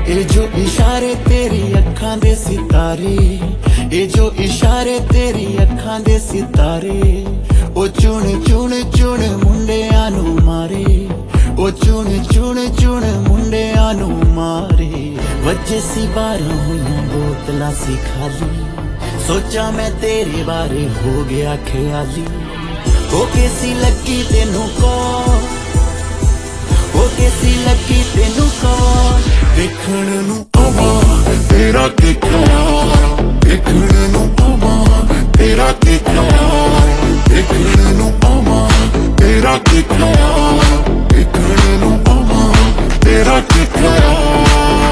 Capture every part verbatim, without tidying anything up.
ए जो इशारे तेरी अखां दे सितारे, ए जो इशारे तेरी अखां दे सितारे, ओ चुन चुन चुन मुंडियां नू मारे, ओ चुन चुन चुन मुंडियां नू मारे। वजे सी बारह हुई बोतलां सी खाली, सोचा मैं तेरे बारे हो गया ख्याली। ओ कैसी लगी तेनू कौन, ओ कैसी लगी तेनू कौन, देखण नू आवां तेरा की ख्याल, देखण नू आवां तेरा की ख्याल, देखण नू आवां तेरा की ख्याल, देखण नू आवां तेरा की ख्याल।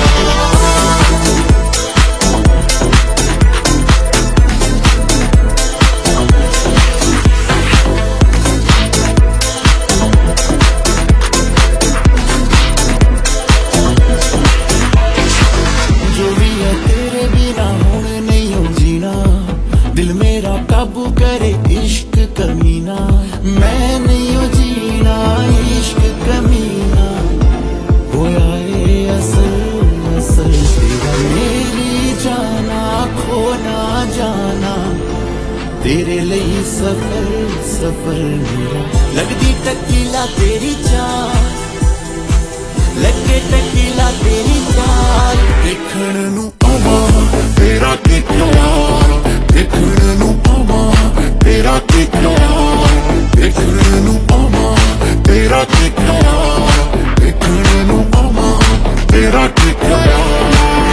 दिल मेरा काबू करे इश्क कमीना, मैं नहीं हो जीना इश्क कमीना। होया ए असल असल तेरा मेरी जाना, खो ना जाना तेरे लिए सफर सफर मेरा। लगदी टकीला तेरी चाल, लगे टकीला तेरी चाल, देखण नू आवां तेरा की ख्याल, देखण नू आवां तेरा की ख्याल, देखण नू आवां तेरा की ख्याल, देखण नू आवां तेरा की ख्याल।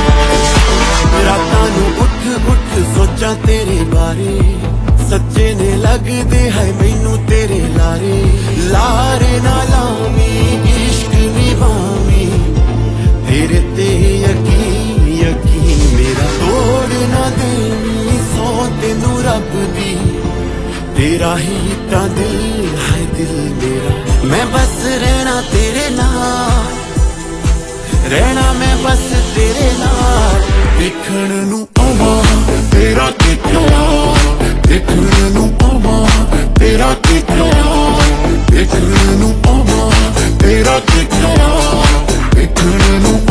रातां नू उठ उठ सोचा तेरे बारे, सच्चे ने लगदे है मैनू तेरे लारे। लारे ना लावी इश्क निभावी, तेरे ते यकीन यकीन मेरा तोड़ ना देनी सौ तेनू रब दी। तेरा ही ता दिल है दिल मेरा, मैं बस रहना तेरे नाल, रहना मैं बस तेरे नाल। देखण नू आवां तेरा की ख्याल, देखण नू आवां तेरा की ख्याल, देखण नू आवां तेरा की ख्याल, देखण नू